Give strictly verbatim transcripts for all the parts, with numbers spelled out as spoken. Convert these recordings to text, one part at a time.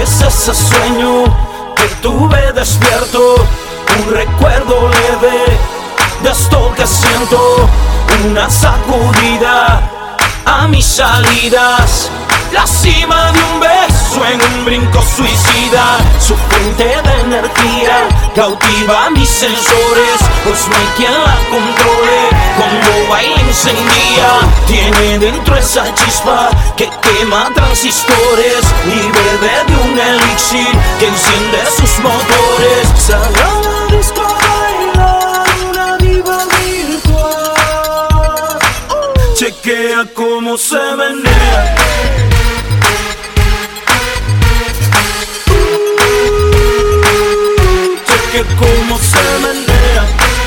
es ese sueño que tuve despierto, un recuerdo leve de esto que siento, una sacudida a mis salidas, la cima de un beso en un brinco suicida, su fuente de energía cautiva mis sensores, pues no hay quien la controle, cuando baila encendida, tiene dentro esa chispa que quema transistores y bebe de un elixir que enciende sus motores. Salió a la disco a bailar una diva virtual, chequea cómo se menea. Que como se menea,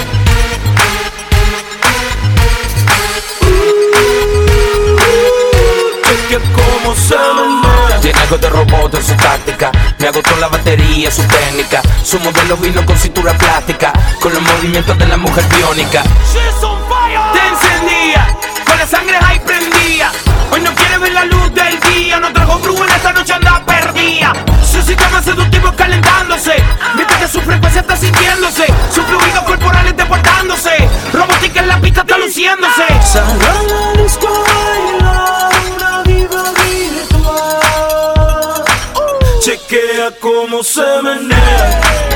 uh, que como se menea. Tiene algo de robot en su táctica, me agotó la batería, su técnica. Su modelo vino con cintura plástica, con los movimientos de la mujer biónica. Te encendía, con la sangre ahí prendía. Hoy no quiere ver la luz del día, no trajo flujo en esta noche, anda perdida. Su sistema seductivo calentándose, mientras que su frecuencia está sintiéndose, sus fluidos corporales deportándose, robótica en la pista está luciéndose. Salió a la disco a bailar una diva virtual, chequea cómo se menea.